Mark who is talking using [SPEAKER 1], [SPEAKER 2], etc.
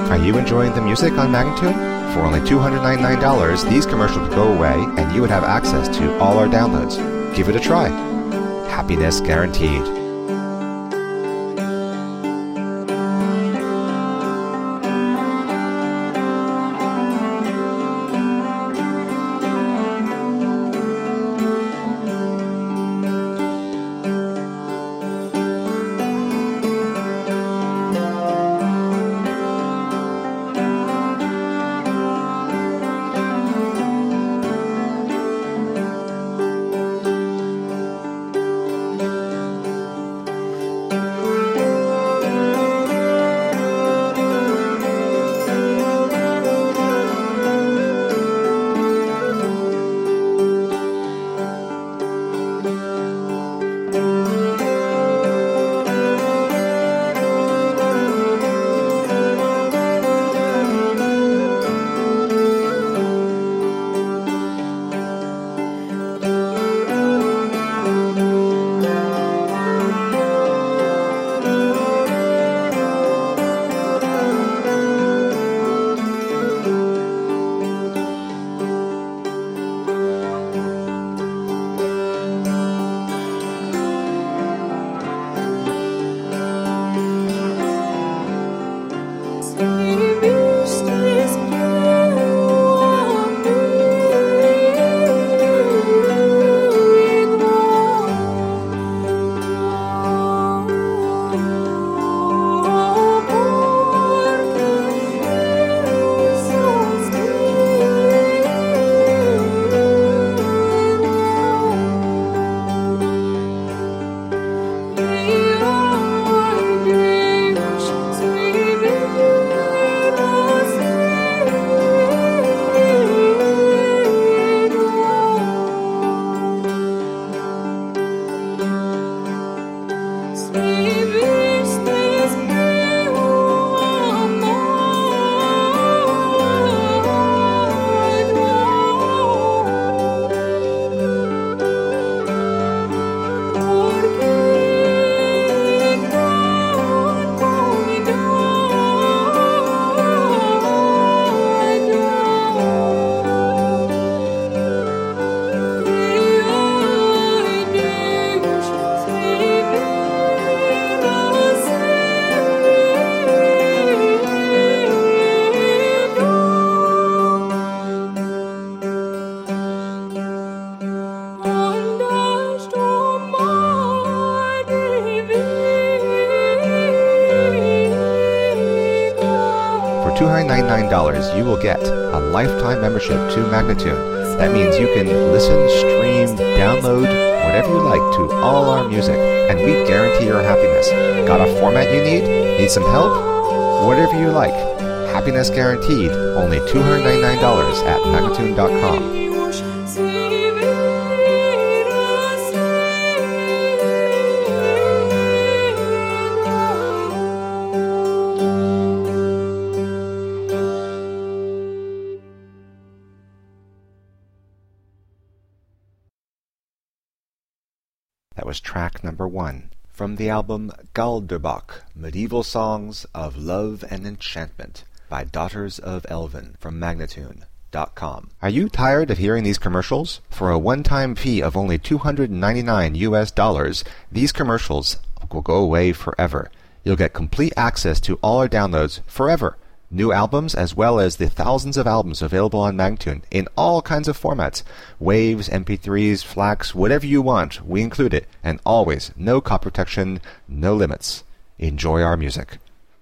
[SPEAKER 1] Are you enjoying the music on Magnatune? For only $299, these commercials would go away and you would have access to all our downloads. Give it a try. Happiness guaranteed. $299, you will get a lifetime membership to Magnatune. That means you can listen, stream, download, whatever you like to all our music, and we guarantee your happiness. Got a format you need? Need some help? Whatever you like. Happiness guaranteed. Only $299 at Magnatune.com. That was track number 1 from the album Galderbach, Medieval Songs of Love and Enchantment by Daughters of Elven from Magnatune.com. Are you tired of hearing these commercials? For a one-time fee of only $299 these commercials will go away forever. You'll get complete access to all our downloads forever. New albums as well as the thousands of albums available on Magnatune in all kinds of formats. Waves, MP3s, FLACs, whatever you want, we include it. And always, no copy protection, no limits. Enjoy our music.